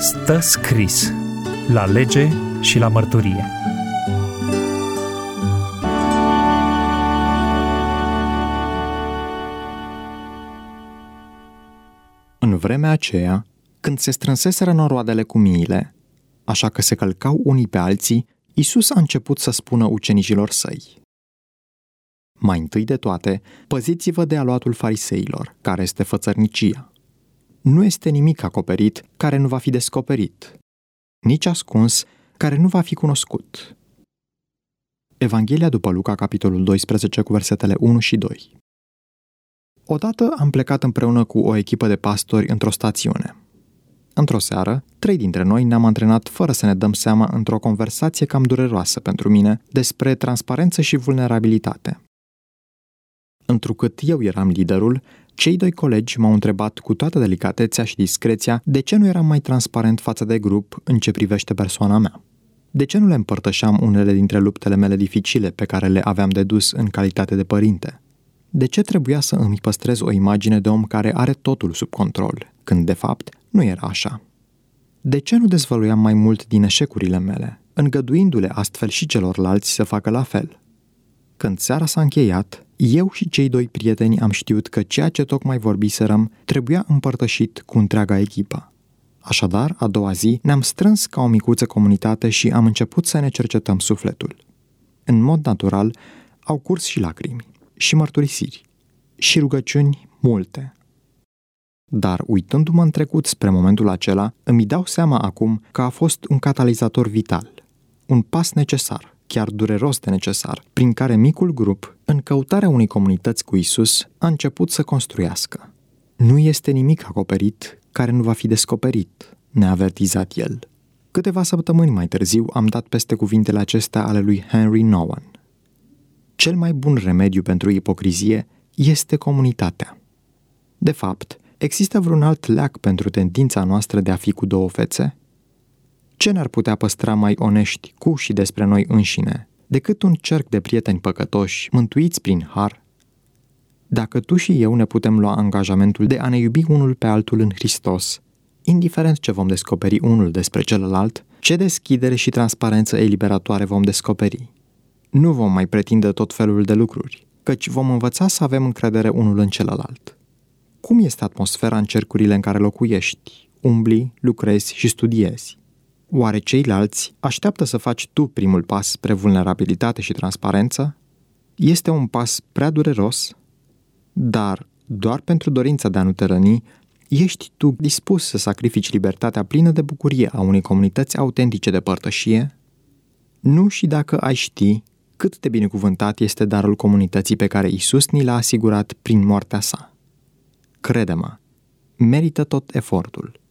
Stă scris la lege și la mărturie. În vremea aceea, când se strânseseră noroadele cu miile, așa că se călcau unii pe alții, Iisus a început să spună ucenicilor săi: mai întâi de toate, păziți-vă de aluatul fariseilor, care este fățărnicia. Nu este nimic acoperit care nu va fi descoperit, nici ascuns care nu va fi cunoscut. Evanghelia după Luca, capitolul 12, cu versetele 1 și 2. Odată am plecat împreună cu o echipă de pastori într-o stațiune. Într-o seară, 3 dintre noi ne-am antrenat fără să ne dăm seama într-o conversație cam dureroasă pentru mine despre transparență și vulnerabilitate. Întrucât eu eram liderul, cei 2 colegi m-au întrebat cu toată delicatețea și discreția de ce nu eram mai transparent față de grup în ce privește persoana mea. De ce nu le împărtășeam unele dintre luptele mele dificile pe care le aveam de dus în calitate de părinte? De ce trebuia să îmi păstrez o imagine de om care are totul sub control, când de fapt nu era așa? De ce nu dezvăluiam mai mult din eșecurile mele, îngăduindu-le astfel și celorlalți să facă la fel? Când seara s-a încheiat, eu și cei 2 prieteni am știut că ceea ce tocmai vorbiserăm trebuia împărtășit cu întreaga echipă. Așadar, a doua zi, ne-am strâns ca o micuță comunitate și am început să ne cercetăm sufletul. În mod natural, au curs și lacrimi, și mărturisiri, și rugăciuni multe. Dar, uitându-mă în trecut spre momentul acela, îmi dau seama acum că a fost un catalizator vital, un pas necesar, chiar dureros de necesar, prin care micul grup, în căutarea unei comunități cu Isus, a început să construiască. Nu este nimic acoperit care nu va fi descoperit, ne-a avertizat el. Câteva săptămâni mai târziu am dat peste cuvintele acestea ale lui Henry Nouwen. Cel mai bun remediu pentru ipocrizie este comunitatea. De fapt, există vreun alt leac pentru tendința noastră de a fi cu 2 fețe? Ce ne-ar putea păstra mai onești cu și despre noi înșine decât un cerc de prieteni păcătoși, mântuiți prin har? Dacă tu și eu ne putem lua angajamentul de a ne iubi unul pe altul în Hristos, indiferent ce vom descoperi unul despre celălalt, ce deschidere și transparență eliberatoare vom descoperi. Nu vom mai pretinde tot felul de lucruri, căci vom învăța să avem încredere unul în celălalt. Cum este atmosfera în cercurile în care locuiești, umbli, lucrezi și studiezi? Oare ceilalți așteaptă să faci tu primul pas spre vulnerabilitate și transparență? Este un pas prea dureros? Dar, doar pentru dorința de a nu te răni, ești tu dispus să sacrifici libertatea plină de bucurie a unei comunități autentice de părtășie? Nu și dacă ai ști cât de binecuvântat este darul comunității pe care Isus ni l-a asigurat prin moartea sa. Crede-mă, merită tot efortul.